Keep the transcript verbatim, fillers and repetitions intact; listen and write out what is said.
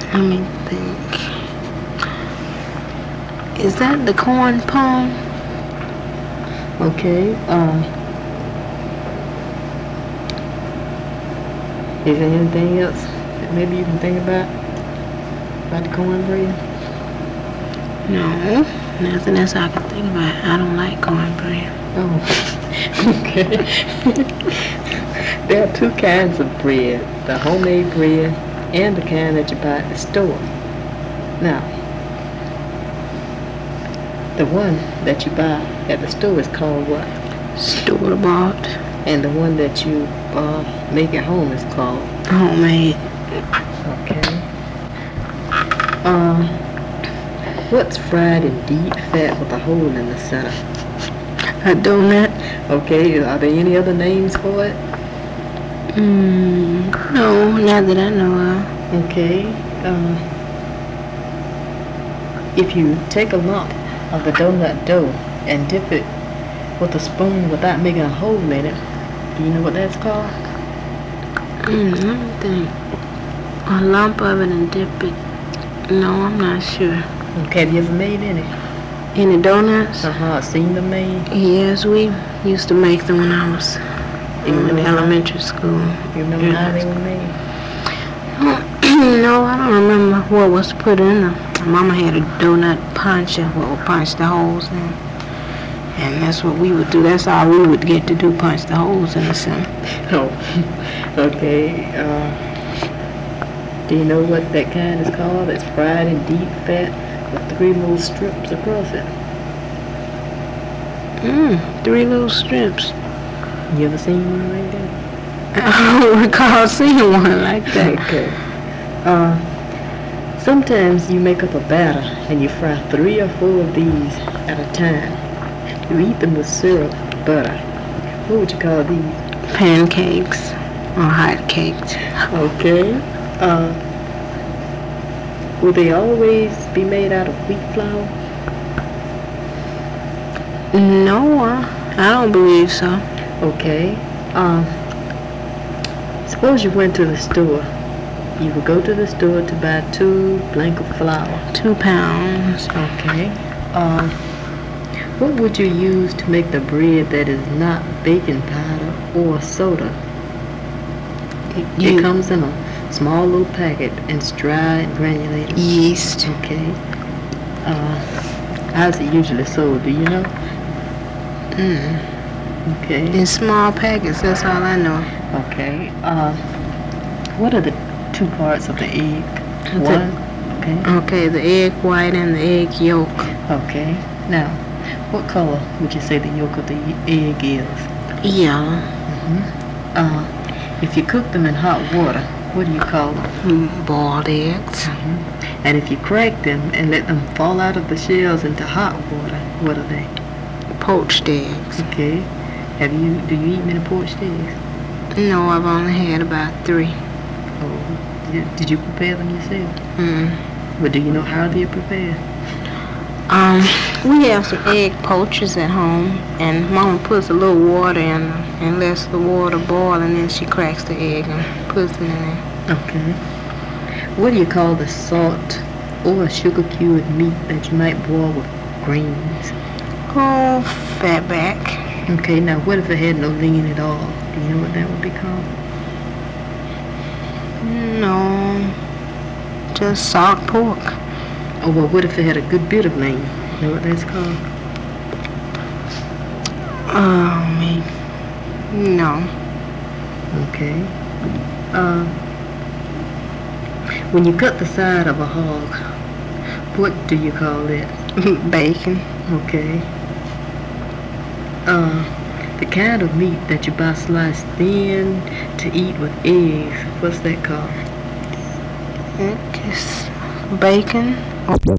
Let me think. Is that the corn pone? Okay. Uh, is there anything else that maybe you can think about about the cornbread? No, nothing else I can think about. I don't like cornbread. Oh, okay. There are two kinds of bread: the homemade bread and the kind that you buy at the store. Now, the one that you buy at the store is called what? Store bought. And the one that you uh, make at home is called homemade. Okay. Um, what's fried in deep fat with a hole in the center? A donut. Okay. Are there any other names for it? Mm, no, not that I know of. Okay. Uh, if you take a lump of the donut dough and dip it with a spoon without making a hole in it, do you know what that's called? Mm, let me think. A lump of it and dip it. No, I'm not sure. Okay, have you ever made any? Any donuts? Uh-huh, seen them made? Yes, we used to make them when I was in elementary school. You remember how they were made? No, I don't remember what was put in them. Mama had a donut puncher, what would punch the holes in. And that's what we would do. That's all we would get to do, punch the holes in the center. Oh, okay. Uh, do you know what that kind is called? It's fried in deep fat with three little strips across it. Mmm, three little strips. You ever seen one like that? I don't recall seeing one like that. Okay. Uh, sometimes you make up a batter and you fry three or four of these at a time. You eat them with syrup, butter. What would you call these? Pancakes or hot cakes. Okay. Uh, will they always be made out of wheat flour? No, I don't believe so. Okay. Um, suppose you went to the store. You would go to the store to buy two blank of flour. Two pounds. Okay. Um, what would you use to make the bread that is not baking powder or soda? You, it comes in a small little packet and it's dry and granulated. Yeast. Okay. Uh, how's it usually sold? Do you know? Mm. Okay. In small packets. That's all I know. Okay. Uh, what are the two parts of the egg? The, One. Okay. Okay. The egg white and the egg yolk. Okay. Now, what color would you say the yolk of the egg is? Yellow. Mm-hmm. Uh, if you cook them in hot water, what do you call them? Boiled eggs. Mm-hmm. And if you crack them and let them fall out of the shells into hot water, what are they? Poached eggs. Okay. Have you? Do you eat many poached eggs? No, I've only had about three. Oh. Did, did you prepare them yourself? Mm. But do you know how they're prepared? Um, we have some egg poachers at home, and Mama puts a little water in them and lets the water boil, and then she cracks the egg and puts it in there. Okay. What do you call the salt or sugar cured meat that you might boil with greens? Oh, fatback. Okay, now what if it had no lean at all? Do you know what that would be called? No, just salt pork. Oh, well, what if it had a good bit of lean? You know what that's called? Oh, me. No. Okay. Uh, when you cut the side of a hog, what do you call it? Bacon. Okay. Uh, the kind of meat that you buy sliced thin to eat with eggs, what's that called? It's bacon.